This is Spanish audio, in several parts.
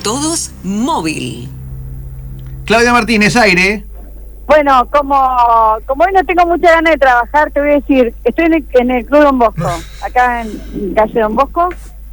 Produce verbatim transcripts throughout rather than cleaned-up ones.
todos, móvil. Claudia Martínez, aire. Bueno, como como hoy no tengo mucha ganas de trabajar, te voy a decir, estoy en el, en el Club Don Bosco, acá en calle Don Bosco.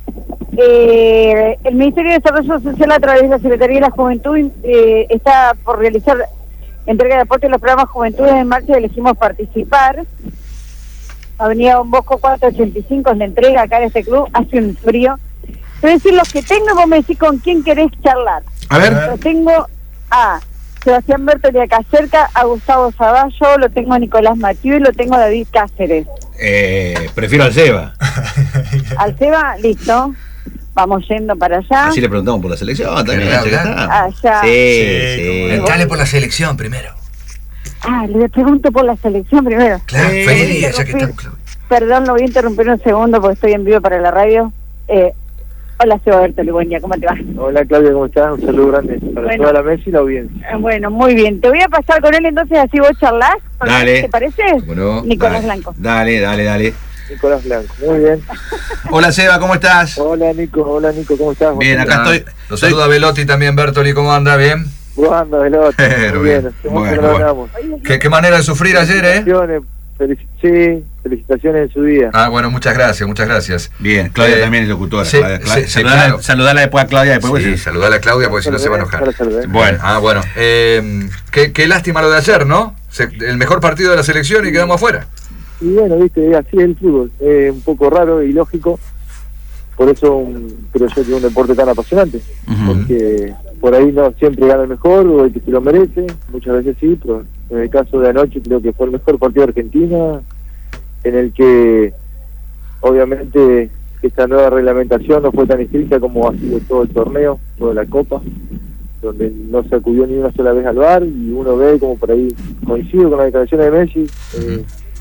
Eh, el Ministerio de Desarrollo Social, a través de la Secretaría de la Juventud, eh, está por realizar entrega de aporte en los programas Juventudes en Marcha y elegimos participar. Avenida Don Bosco cuatrocientos ochenta y cinco es la entrega acá en este club, hace un frío. Te voy a decir los que tengo y vos me decís con quién querés charlar. A ver. Lo tengo a Sebastián Bertoli acá cerca, a Gustavo Zavallo, lo tengo a Nicolás Matiu y lo tengo a David Cáceres. Eh, prefiero al Seba. Al Seba, listo. Vamos yendo para allá. Así le preguntamos por la selección también. Ya que está. Allá. Sí, Sí, sí. Entrale por la selección primero. Ah, le pregunto por la selección primero. Claro, Eh, feliz voy a día, ya que interrumpir. estamos, Claudia. Perdón, lo voy a interrumpir un segundo porque estoy en vivo para la radio. Eh, hola, Seba Bertoli, buen día, ¿cómo te va? Hola Claudia, ¿cómo estás? Un saludo grande para Bueno. toda la mesa y la audiencia. Eh, Bueno, muy bien. Te voy a pasar con él entonces, así vos charlás. Dale. ¿Te parece? Bueno, Nicolás dale. Blanco. Dale, dale, dale. Nicolás Blanco, muy bien. Hola Seba, ¿cómo estás? Hola Nico, hola Nico, ¿cómo estás? Bien, acá Ah, estoy. Lo saluda Velotti también, Bertoli, ¿cómo anda? ¿Bien? ¿Cómo andas, Velote? Pero Muy bien, bien. hace mucho Bueno, que no bueno. hablamos. ¿Qué, qué manera de sufrir ayer, ¿eh? Felicitaciones, felici- sí, felicitaciones en su día. Ah, bueno, muchas gracias, muchas gracias. Bien, Claudia Eh, también es locutora. sí, Claudia, Claudia. sí, sí, saludala, claro. saludala después a Claudia, después Sí, vos- saludale a Claudia porque si no se va a enojar. Para saludar. Bueno. Ah, bueno. Eh, qué, qué lástima lo de ayer, ¿no? Se- el mejor partido de la selección y quedamos afuera. Y bueno, viste, así es el fútbol, es un poco raro y lógico, por eso un- creo yo que es un deporte tan apasionante, Ujú. porque por ahí no siempre gana el mejor o el que se lo merece, muchas veces sí, pero en el caso de anoche creo que fue el mejor partido de Argentina, en el que obviamente esta nueva reglamentación no fue tan estricta como ha sido todo el torneo, toda la Copa, donde no se acudió ni una sola vez al V A R, y uno ve como por ahí, coincido con las declaraciones de Messi, eh,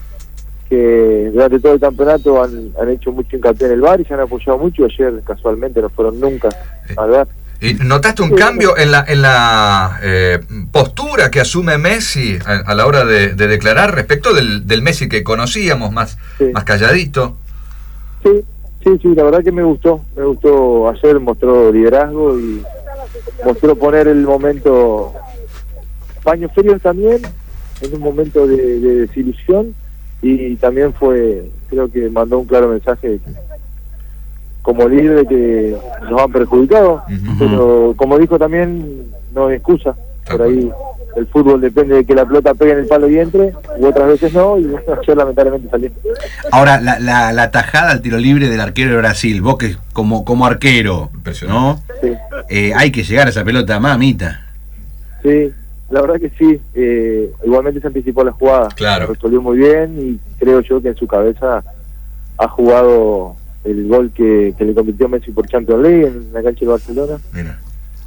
que durante todo el campeonato han, han hecho mucho hincapié en el V A R y se han apoyado mucho. Ayer casualmente no fueron nunca al V A R. ¿Y notaste un Sí, cambio en la en la eh, postura que asume Messi a, a la hora de, de declarar respecto del, del Messi que conocíamos, más, Sí. más calladito? Sí, sí, sí, la verdad que me gustó, me gustó. Ayer mostró liderazgo y mostró poner el momento, paños fríos también, en un momento de, de desilusión, y también fue, creo que mandó un claro mensaje de que, como líder, de que nos han perjudicado, Ujú. pero como dijo también, no es excusa. Por ahí el fútbol depende de que la pelota pegue en el palo y entre, y otras veces no, y bueno, ayer lamentablemente salió. Ahora, la, la, la tajada al tiro libre del arquero de Brasil, vos que como, como arquero, ¿no? Sí. Eh, hay que llegar a esa pelota, mamita. Sí, la verdad que sí. Eh, igualmente se anticipó la jugada. Claro. Resolvió muy bien y creo yo que en su cabeza ha jugado el gol que, que le convirtió Messi por Champions League en la cancha de Barcelona. Mira,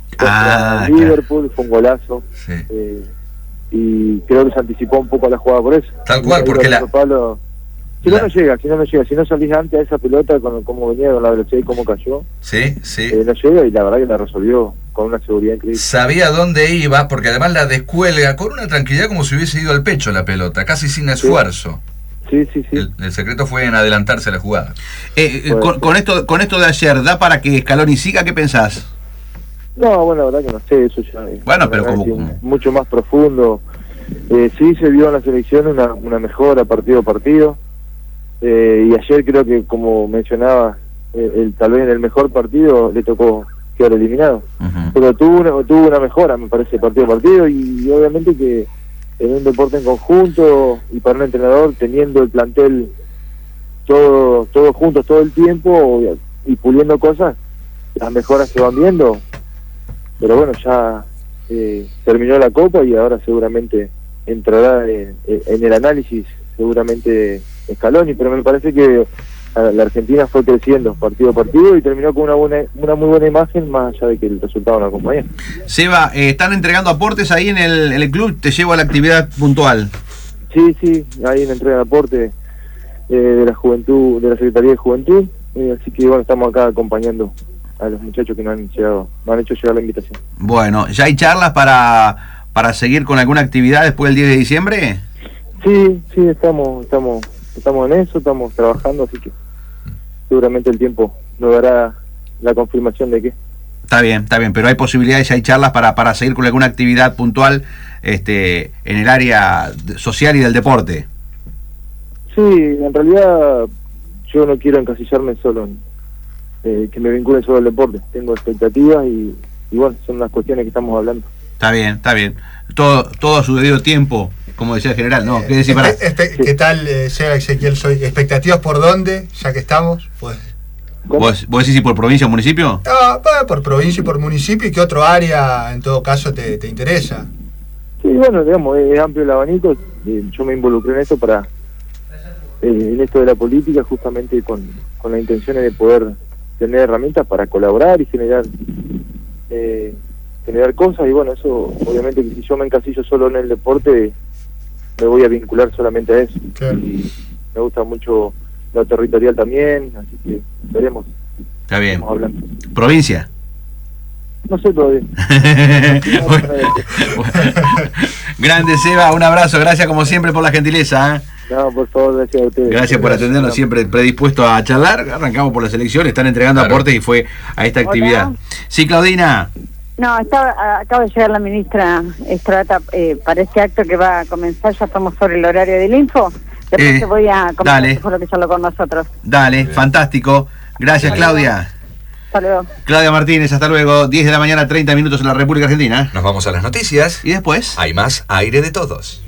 Ah, Contra Liverpool, fue un golazo. sí. Eh, y creo que se anticipó un poco a la jugada por eso. Tal cual, Ahí porque con la- otro palo- si la- no, no llega, si no, no llega. Si no salís antes a esa pelota, con cómo venía, con la velocidad y cómo cayó, Sí, sí. eh, no llega, y la verdad que la resolvió con una seguridad increíble. Sabía dónde iba, porque además la descuelga con una tranquilidad como si hubiese ido al pecho la pelota, casi sin esfuerzo. Sí, sí, sí. El, el secreto fue en adelantarse a la jugada. Eh, eh, Bueno. con, con esto con esto de ayer, ¿da para que Scaloni siga? ¿Qué pensás? No, bueno, la verdad que no sé, eso ya es Bueno, un pero como- análisis mucho más profundo. Eh, sí se vio en la selección una, una mejora partido a partido, eh, y ayer creo que, como mencionaba, eh, el, tal vez en el mejor partido le tocó quedar eliminado, Ujú. pero tuvo una, tuvo una mejora, me parece, partido a partido, y, obviamente que en un deporte en conjunto y para un entrenador, teniendo el plantel todo todos juntos todo el tiempo y puliendo cosas, las mejoras se van viendo. Pero bueno, ya eh, terminó la Copa y ahora seguramente entrará en, en el análisis, seguramente Scaloni, pero me parece que la Argentina fue creciendo partido a partido y terminó con una buena una muy buena imagen, más allá de que el resultado no acompaña. Seba, eh, ¿están entregando aportes ahí en el, en el club? Te llevo a la actividad puntual. Sí, sí, hay una entrega de aporte eh, de la juventud, de la Secretaría de Juventud, eh, así que bueno, estamos acá acompañando a los muchachos que nos han llegado, nos han hecho llegar la invitación. Bueno, ¿ya hay charlas para, para seguir con alguna actividad después del diez de diciembre? Sí, sí, estamos, estamos, estamos en eso, estamos trabajando, así que seguramente el tiempo nos dará la confirmación de que. Está bien, está bien, pero hay posibilidades, hay charlas para, para seguir con alguna actividad puntual este, en el área social y del deporte. Sí, en realidad yo no quiero encasillarme solo en eh, que me vinculen solo al deporte. Tengo expectativas y, y bueno, son las cuestiones que estamos hablando. Está bien, está bien. Todo, todo a su debido tiempo, como decía el general, ¿no? ¿Qué decir para? Este, ¿Qué tal, eh, Seba Ezequiel? Soy ¿expectativas por dónde? Ya que estamos, pues. ¿Vos, ¿Vos decís si por provincia o municipio? Ah, bueno, por provincia y por municipio, ¿y qué otro área en todo caso te, te interesa? Sí, bueno, digamos, es amplio el abanico. Eh, yo me involucré en esto para, eh, en esto de la política, justamente con, con la intención de poder tener herramientas para colaborar y generar eh, generar cosas. Y bueno, eso, obviamente, que si yo me encasillo solo en el deporte, me voy a vincular solamente a eso. Claro. Y me gusta mucho lo territorial también, así que veremos. Está bien. Estamos hablando. ¿Provincia? No sé todavía. Bueno, grande Seba, un abrazo, gracias como siempre por la gentileza. ¿eh? No, por favor, gracias a ustedes. Gracias por atendernos, siempre predispuesto a charlar. Arrancamos por la selección, están entregando Claro. aportes y fue a esta Hola. actividad. Sí, Claudina. No, está, acaba de llegar la ministra Estrata eh, para este acto que va a comenzar. Ya estamos sobre el horario del info. Después Eh, te voy a comentar dale. qué fue lo que charló con nosotros. Dale, fantástico. Gracias, Hasta Claudia. Hasta luego. Claudia Martínez, hasta luego. diez de la mañana, treinta minutos en la República Argentina. Nos vamos a las noticias. Y después. Hay más aire de todos.